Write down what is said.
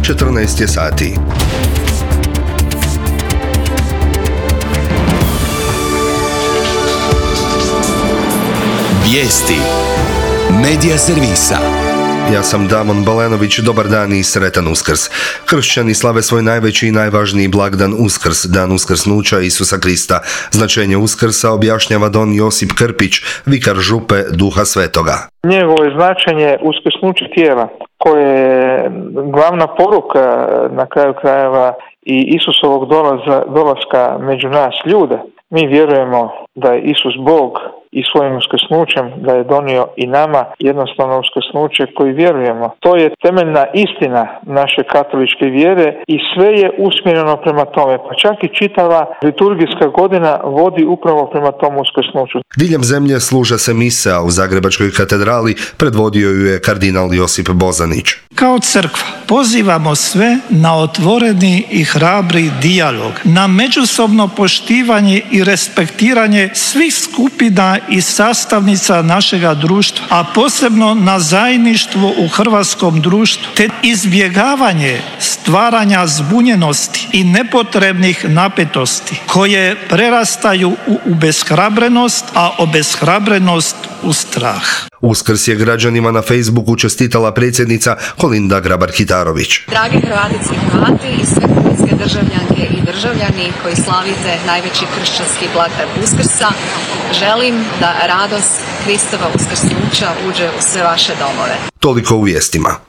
14 je sati. Vijesti Medija servisa. Ja sam Damon Balenović, dobar dan i sretan Uskrs. Kršćani slave svoj najveći i najvažniji blagdan Uskrs, dan uskrsnuća Isusa Krista. Značenje Uskrsa objašnjava don Josip Krpić, vikar župe Duha Svetoga. Njegovo je značenje uskrsnuće tijela, koje je glavna poruka na kraju krajeva i Isusovog dolaska među nas ljude. Mi vjerujemo da je Isus Bog i svojim uskrsnućem da je donio i nama jednostavno uskrsnuće koji vjerujemo. To je temeljna istina naše katoličke vjere i sve je usmjereno prema tome, pa čak i čitava liturgijska godina vodi upravo prema tom uskrsnuću. Diljem zemlje služa se mise, a u Zagrebačkoj katedrali predvodio ju je kardinal Josip Bozanić. Kao crkva pozivamo sve na otvoreni i hrabri dijalog, na međusobno poštivanje i respektiranje svih skupina i sastavnica našega društva, a posebno na zajedništvo u hrvatskom društvu, te izbjegavanje stvaranja zbunjenosti i nepotrebnih napetosti koje prerastaju u obeshrabrenost, a obeshrabrenost u strah. Uskrs je građanima na Facebooku čestitala predsjednica Kolinda Grabar-Kitarović. Dragi Hrvatice i Hrvati i sve hrvatske državljanke i državljani koji slavite najveći kršćanski blagdan Uskrsa, želim da radost Kristova uskrsnuća uđe u sve vaše domove. Toliko u vijestima.